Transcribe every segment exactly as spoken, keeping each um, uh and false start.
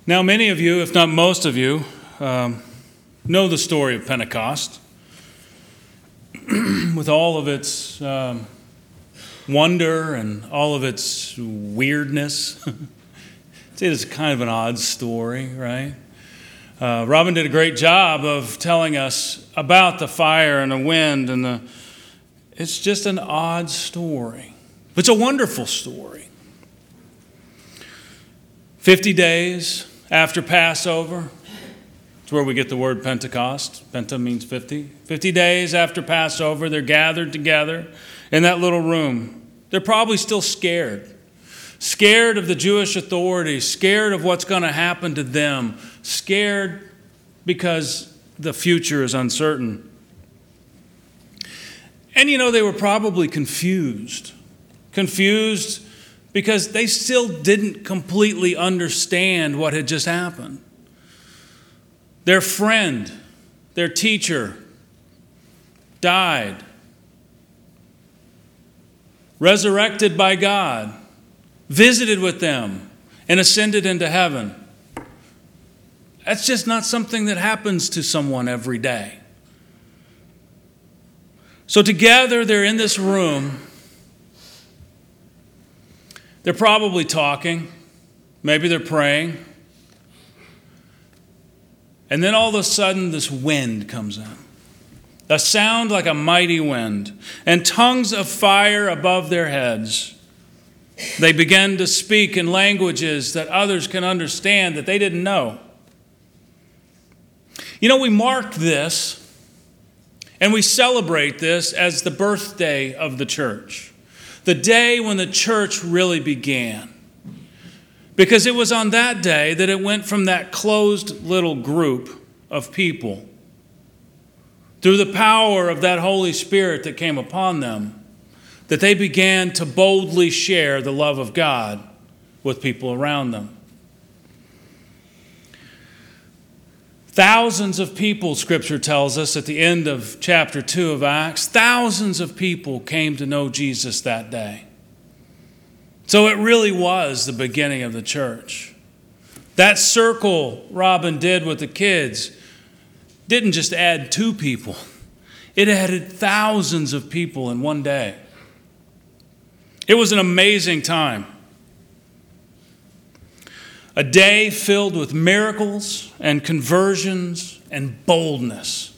Now, many of you, if not most of you, um, know the story of Pentecost with all of its um, wonder and all of its weirdness. It's kind of an odd story, right? Uh, Robin did a great job of telling us about the fire and the wind, and the. It's just an odd story. It's a wonderful story. Fifty days after Passover, it's where we get the word Pentecost. Penta means fifty. Fifty days after Passover, they're gathered together in that little room. They're probably still scared. Scared of the Jewish authorities, scared of what's going to happen to them, scared because the future is uncertain. And you know, they were probably confused. Confused because they still didn't completely understand what had just happened. Their friend, their teacher, died, resurrected by God, visited with them, and ascended into heaven. That's just not something that happens to someone every day. So together, they're in this room. They're probably talking. Maybe they're praying. And then all of a sudden, this wind comes in. A sound like a mighty wind, and tongues of fire above their heads. They begin to speak in languages that others can understand that they didn't know. You know, we mark this and we celebrate this as the birthday of the church. The day when the church really began. Because it was on that day that it went from that closed little group of people, through the power of that Holy Spirit that came upon them, that they began to boldly share the love of God with people around them. Thousands of people, Scripture tells us at the end of chapter two of Acts, thousands of people came to know Jesus that day. So it really was the beginning of the church. That circle Robin did with the kids didn't just add two people. It added thousands of people in one day. It was an amazing time. A day filled with miracles and conversions and boldness.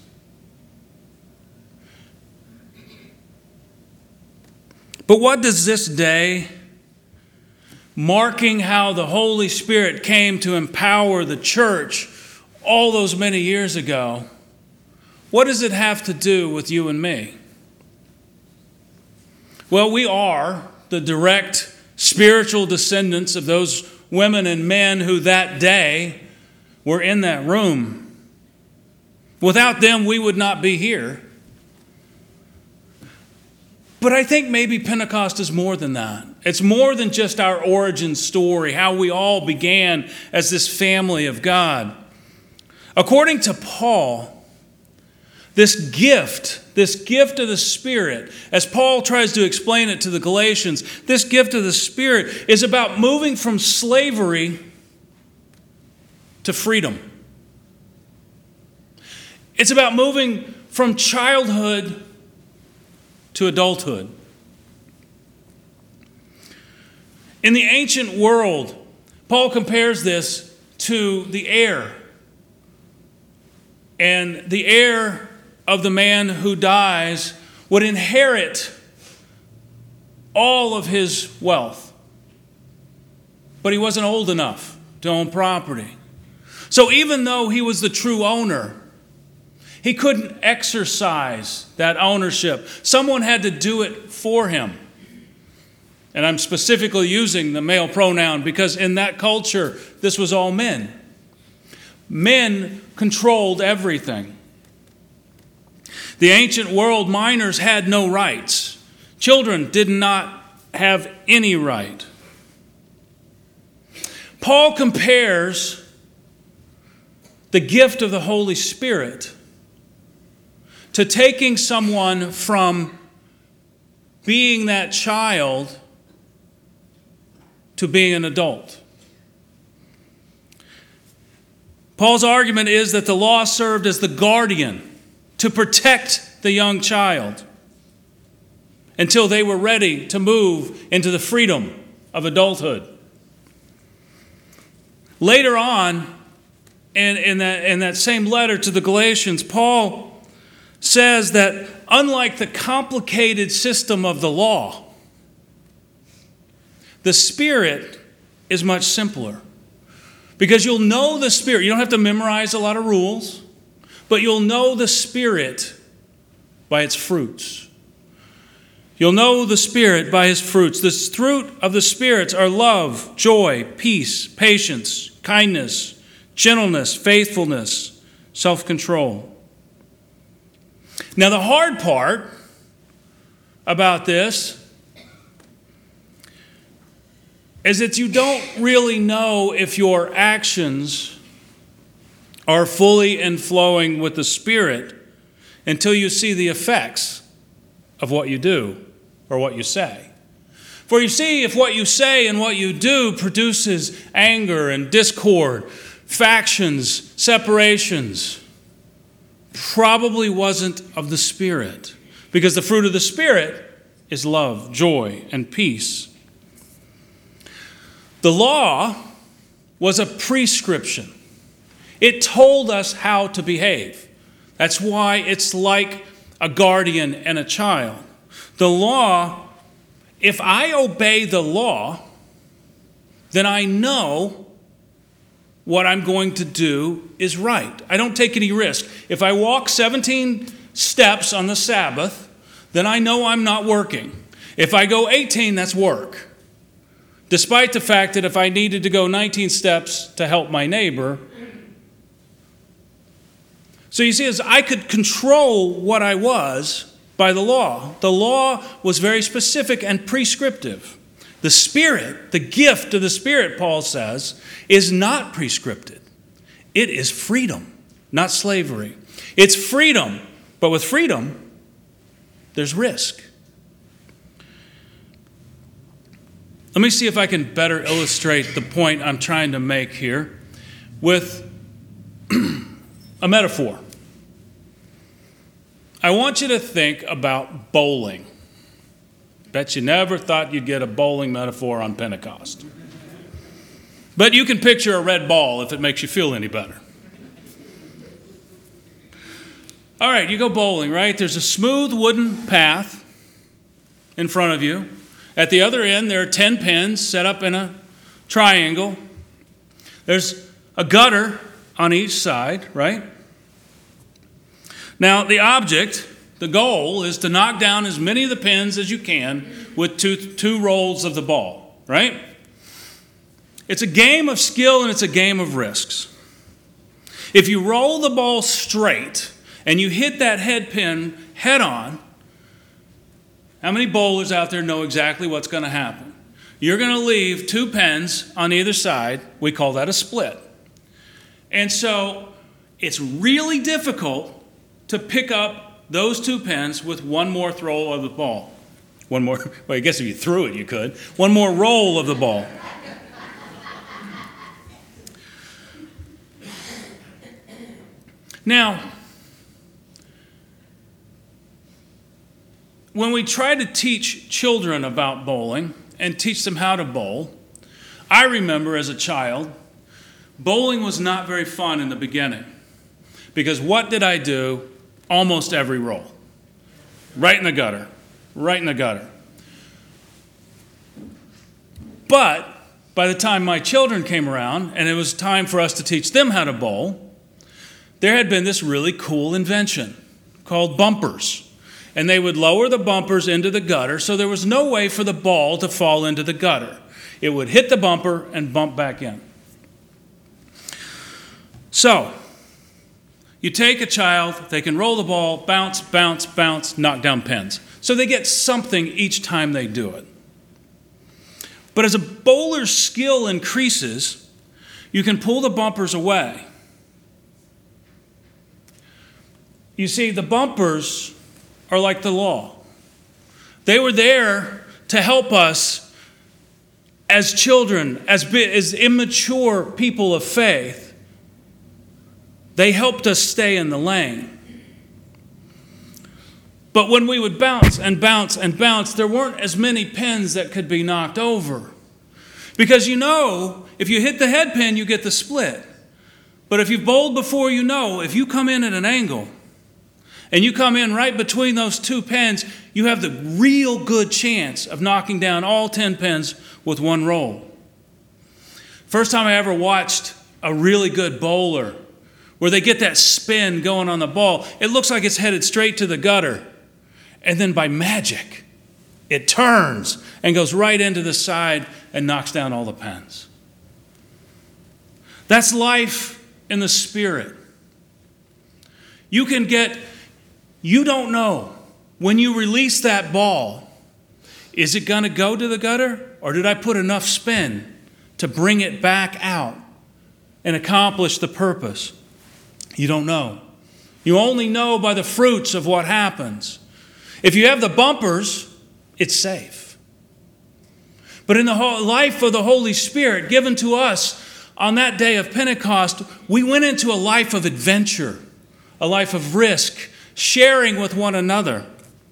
But what does this day, marking how the Holy Spirit came to empower the church all those many years ago, what does it have to do with you and me? Well, we are the direct spiritual descendants of those women and men who that day were in that room. Without them, we would not be here. But I think maybe Pentecost is more than that. It's more than just our origin story, how we all began as this family of God. According to Paul, this gift, this gift of the Spirit, as Paul tries to explain it to the Galatians, this gift of the Spirit is about moving from slavery to freedom. It's about moving from childhood to adulthood. In the ancient world, Paul compares this to the heir. And the heir of the man who dies would inherit all of his wealth. But he wasn't old enough to own property. So even though he was the true owner, he couldn't exercise that ownership. Someone had to do it for him. And I'm specifically using the male pronoun because in that culture, this was all men. Men controlled everything. The ancient world, minors had no rights. Children did not have any right. Paul compares the gift of the Holy Spirit to taking someone from being that child to being an adult. Paul's argument is that the law served as the guardian to protect the young child until they were ready to move into the freedom of adulthood. Later on, in, in, that, in that same letter to the Galatians, Paul says that unlike the complicated system of the law, the Spirit is much simpler. Because you'll know the Spirit. You don't have to memorize a lot of rules, but you'll know the Spirit by its fruits. You'll know the Spirit by his fruits. The fruit of the spirits are love, joy, peace, patience, kindness, gentleness, faithfulness, self-control. Now, the hard part about this is that you don't really know if your actions are fully and flowing with the Spirit until you see the effects of what you do or what you say. For you see, if what you say and what you do produces anger and discord, factions, separations, probably wasn't of the Spirit. Because the fruit of the Spirit is love, joy, and peace. The law was a prescription. It told us how to behave. That's why it's like a guardian and a child. The law, if I obey the law, then I know what I'm going to do is right. I don't take any risk. If I walk seventeen steps on the Sabbath, then I know I'm not working. If I go eighteen, that's work. Despite the fact that if I needed to go nineteen steps to help my neighbor. So you see, as I could control what I was by the law. The law was very specific and prescriptive. The Spirit, the gift of the Spirit, Paul says, is not prescripted. It is freedom, not slavery. It's freedom, but with freedom, there's risk. Let me see if I can better illustrate the point I'm trying to make here with a metaphor. I want you to think about bowling. Bet you never thought you'd get a bowling metaphor on Pentecost. But you can picture a red ball if it makes you feel any better. All right, you go bowling, right? There's a smooth wooden path in front of you. At the other end, there are ten pins set up in a triangle. There's a gutter on each side, right? Now, the object, the goal, is to knock down as many of the pins as you can with two, two rolls of the ball, right? It's a game of skill and it's a game of risks. If you roll the ball straight and you hit that head pin head on, how many bowlers out there know exactly what's going to happen? You're going to leave two pins on either side. We call that a split. And so it's really difficult to pick up those two pins with one more throw of the ball. One more, well, I guess if you threw it, you could. One more roll of the ball. Now, when we try to teach children about bowling and teach them how to bowl, I remember as a child, bowling was not very fun in the beginning. Because what did I do almost every roll? Right in the gutter. Right in the gutter. But by the time my children came around and it was time for us to teach them how to bowl, there had been this really cool invention called bumpers. And they would lower the bumpers into the gutter so there was no way for the ball to fall into the gutter. It would hit the bumper and bump back in. So, you take a child, they can roll the ball, bounce, bounce, bounce, knock down pins. So they get something each time they do it. But as a bowler's skill increases, you can pull the bumpers away. You see, the bumpers are like the law. They were there to help us as children, as, as immature people of faith, They helped us stay in the lane. But when we would bounce and bounce and bounce, there weren't as many pins that could be knocked over. Because you know, if you hit the head pin, you get the split. But if you've bowled before, you know, if you come in at an angle and you come in right between those two pins, you have the real good chance of knocking down all ten pins with one roll. First time I ever watched a really good bowler where they get that spin going on the ball, it looks like it's headed straight to the gutter. And then by magic, it turns and goes right into the side and knocks down all the pins. That's life in the Spirit. You can get, you don't know, when you release that ball, is it going to go to the gutter? Or did I put enough spin to bring it back out and accomplish the purpose? You don't know. You only know by the fruits of what happens. If you have the bumpers, it's safe. But in the whole life of the Holy Spirit given to us on that day of Pentecost, we went into a life of adventure, a life of risk, sharing with one another.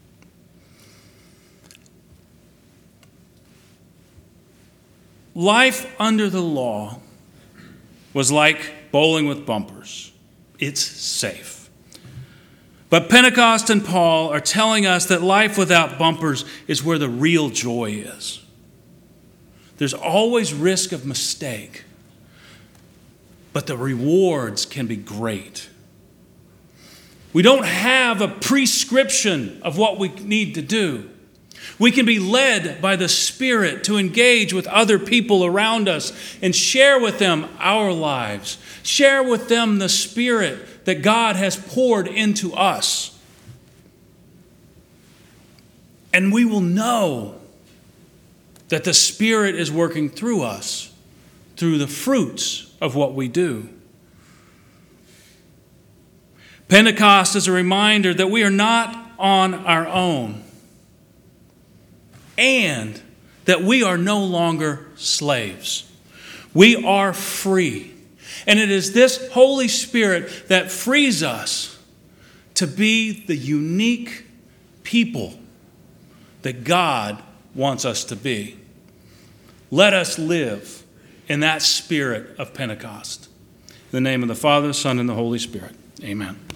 Life under the law was like bowling with bumpers. It's safe. But Pentecost and Paul are telling us that life without bumpers is where the real joy is. There's always risk of mistake, but the rewards can be great. We don't have a prescription of what we need to do. We can be led by the Spirit to engage with other people around us and share with them our lives. Share with them the Spirit that God has poured into us. And we will know that the Spirit is working through us, through the fruits of what we do. Pentecost is a reminder that we are not on our own, and that we are no longer slaves. We are free. And it is this Holy Spirit that frees us to be the unique people that God wants us to be. Let us live in that spirit of Pentecost. In the name of the Father, Son, and the Holy Spirit. Amen.